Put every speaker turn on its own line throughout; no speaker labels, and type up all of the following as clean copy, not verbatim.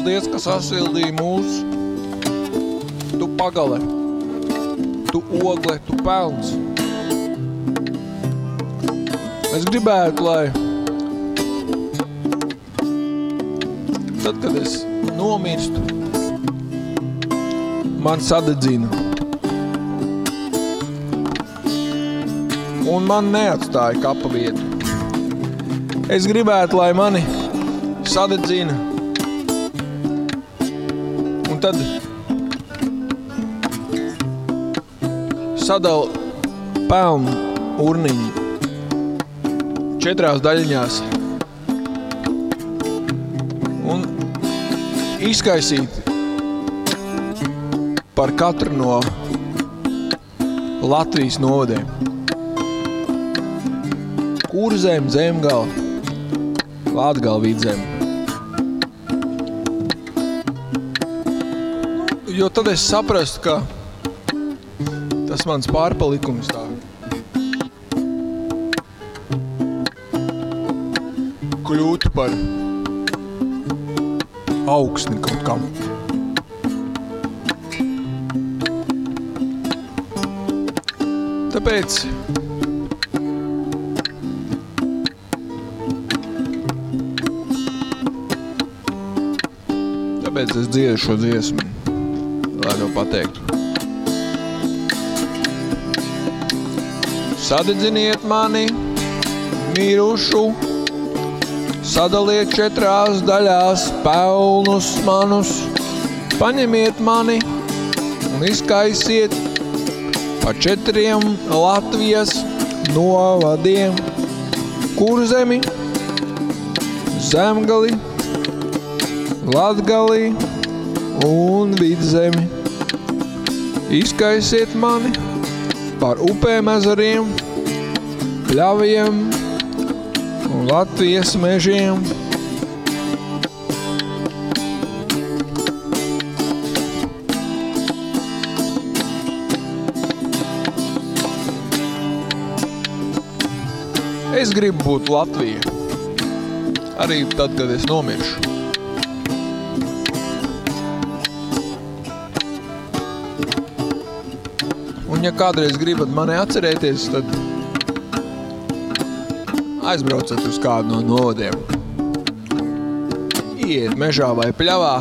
Paldies, ka sasildīji mūs. Tu pagale, tu ogle, tu pelns. Es gribētu, lai tad, kad es nomirstu, man sadedzina. Un man neatstāja kapa vietu. Es gribētu, lai mani sadedzina. Un tad sadala pelnu urniņu 4 daļiņās un izkaisīt par katru no Latvijas novadiem. Kurzem, Zemgala, Latgala, Vidzeme. Jo tad es saprastu, ka tas mans pārpalikums tā kļūtu par augstni kaut kam. Tāpēc es dziedu šo dziesmu, lai to pateiktu. Sadedziniet mani, mirušu, sadaliet 4 daļās pelnus manus, paņemiet mani un izkaisiet pa 4 Latvijas novadiem, Kurzemi, Zemgali, Latgali un Vidzemi. Izkaisiet mani par upēm, ezeriem, pļaviem un Latvijas mežiem. Es gribu būt Latvija, arī tad, kad es nomiršu. Un ja kādreiz gribat mani atcerēties, tad aizbraucat uz kādu no novadiem. Iet mežā vai pļavā.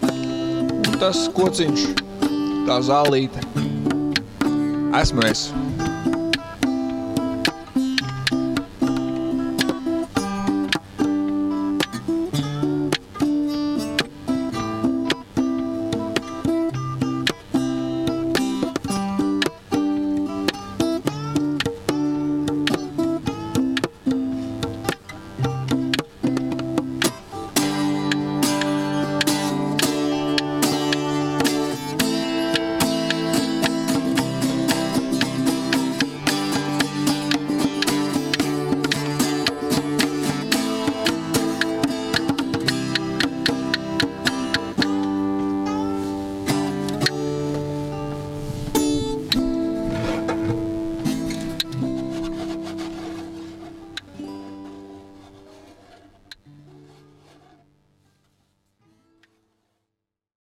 Un tas kociņš, tā zālīte, esmu es.